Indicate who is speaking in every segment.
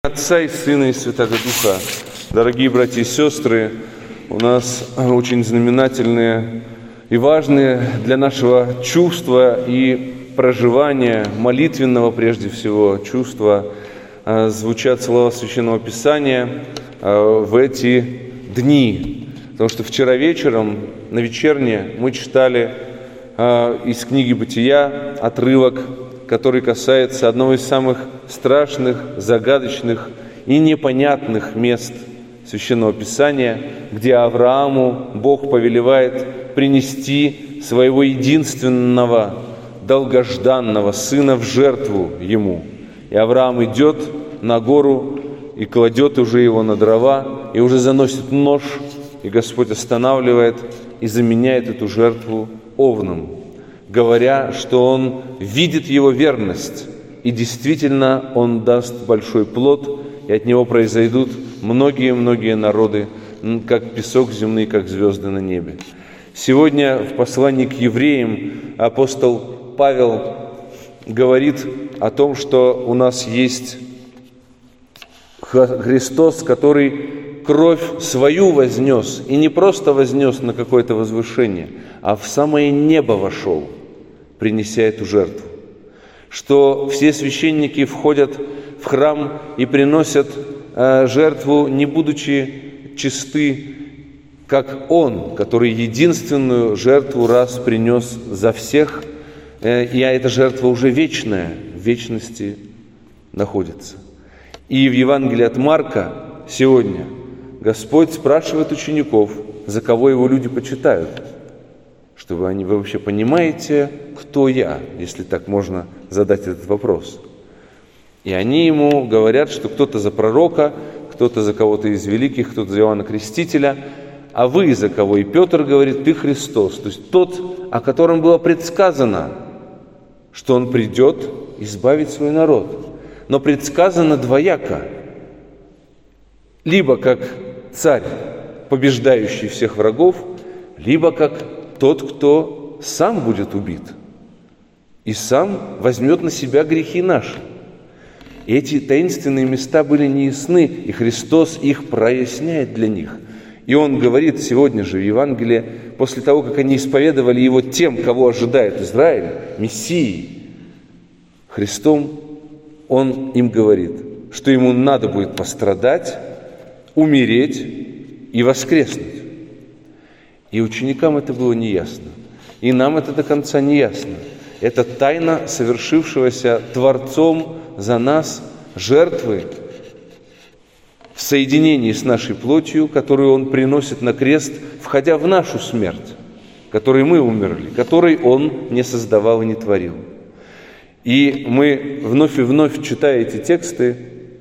Speaker 1: Отца и Сына и Святаго Духа. Дорогие братья и сестры, у нас очень знаменательные и важные для нашего чувства и проживания, молитвенного прежде всего чувства, звучат слова Священного Писания в эти дни. Потому что вчера вечером на вечерне мы читали из книги «Бытия» отрывок, который касается одного из самых страшных, загадочных и непонятных мест Священного Писания, где Аврааму Бог повелевает принести своего единственного, долгожданного сына в жертву ему. И Авраам идет на гору и кладет уже его на дрова, и уже заносит нож, и Господь останавливает и заменяет эту жертву овном, говоря, что Он видит его верность, и действительно Он даст большой плод, и от него произойдут многие-многие народы, как песок земный, как звезды на небе. Сегодня в послании к евреям апостол Павел говорит о том, что у нас есть Христос, который кровь свою вознес, и не просто вознес на какое-то возвышение, а в самое небо вошел, принеся эту жертву. Что все священники входят в храм и приносят жертву, не будучи чисты, как Он, который единственную жертву раз принес за всех, и эта жертва уже вечная, в вечности находится. И в Евангелии от Марка сегодня Господь спрашивает учеников, за кого Его люди почитают. Чтобы вы вообще понимаете, кто я, если так можно задать этот вопрос. И они ему говорят, что кто-то за пророка, кто-то за кого-то из великих, кто-то за Иоанна Крестителя, а вы за кого? И Петр говорит: ты Христос, то есть тот, о котором было предсказано, что Он придет избавить свой народ. Но предсказано двояко. Либо как царь, побеждающий всех врагов, либо как тот, кто сам будет убит и сам возьмет на себя грехи наши. И эти таинственные места были неясны, и Христос их проясняет для них. И Он говорит сегодня же в Евангелии, после того, как они исповедовали Его тем, кого ожидает Израиль, Мессией, Христом, Он им говорит, что Ему надо будет пострадать, умереть и воскреснуть. И ученикам это было неясно. И нам это до конца не ясно. Это тайна совершившегося Творцом за нас жертвы в соединении с нашей плотью, которую Он приносит на крест, входя в нашу смерть, которой мы умерли, которой Он не создавал и не творил. И мы вновь и вновь, читая эти тексты,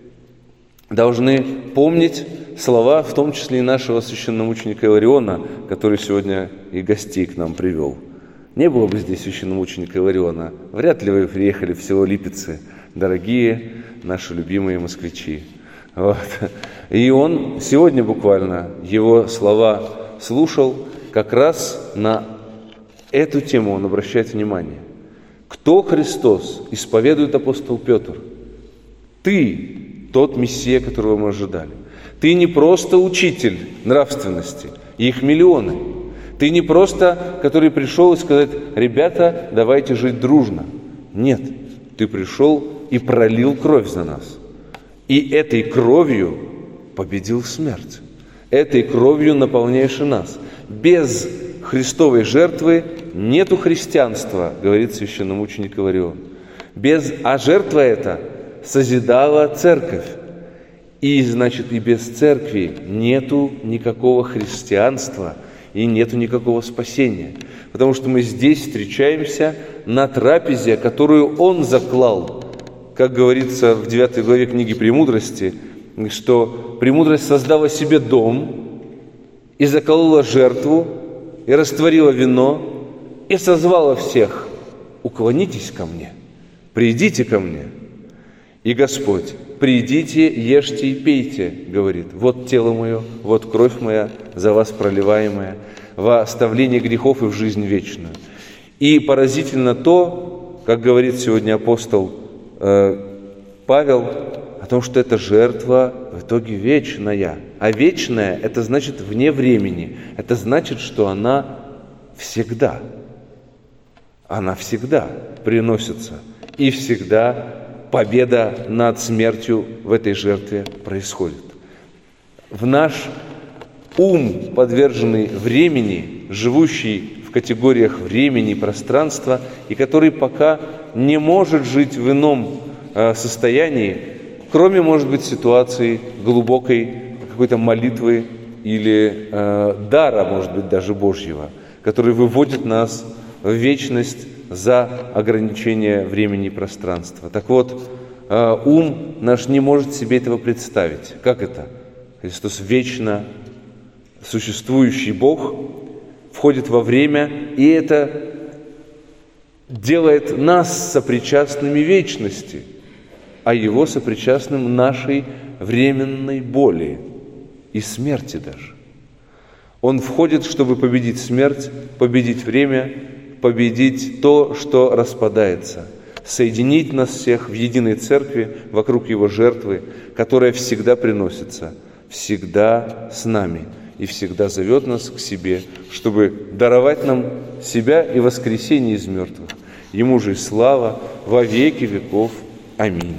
Speaker 1: должны помнить слова, в том числе и нашего священномученика Илариона, который сегодня и гостей к нам привел. Не было бы здесь священномученика Илариона, вряд ли вы приехали в село Липецы, дорогие наши любимые москвичи. Вот. И он сегодня буквально его слова слушал, как раз на эту тему он обращает внимание. Кто Христос? Исповедует апостол Петр. Ты тот Мессия, которого мы ожидали. Ты не просто учитель нравственности, их миллионы. Ты не просто, который пришел и сказать: ребята, давайте жить дружно. Нет, ты пришел и пролил кровь за нас. И этой кровью победил смерть. Этой кровью наполняешь и нас. Без Христовой жертвы нету христианства, говорит священномученик Иларион. А жертва эта созидала церковь. И, значит, и без церкви нету никакого христианства и нету никакого спасения. Потому что мы здесь встречаемся на трапезе, которую Он заклал. Как говорится в 9 главе книги «Премудрости», что премудрость создала себе дом и заколола жертву, и растворила вино, и созвала всех: уклонитесь ко мне, придите ко мне. И Господь: придите, ешьте и пейте, говорит: вот тело мое, вот кровь моя, за вас проливаемая, во оставление грехов и в жизнь вечную. И поразительно то, как говорит сегодня апостол Павел, Потому что эта жертва в итоге вечная. А вечная – это значит вне времени. Это значит, что она всегда. Она всегда приносится. И всегда победа над смертью в этой жертве происходит. В наш ум, подверженный времени, живущий в категориях времени, пространства, и который пока не может жить в ином состоянии, кроме, может быть, ситуации глубокой какой-то молитвы или дара, может быть, даже Божьего, который выводит нас в вечность за ограничение времени и пространства. Так вот, ум наш не может себе этого представить. Как это? Христос вечно существующий Бог входит во время, и это делает нас сопричастными вечности, а Его сопричастным нашей временной боли и смерти даже. Он входит, чтобы победить смерть, победить время, победить то, что распадается, соединить нас всех в единой церкви вокруг Его жертвы, которая всегда приносится, всегда с нами и всегда зовет нас к себе, чтобы даровать нам себя и воскресение из мертвых. Ему же и слава во веки веков. Аминь.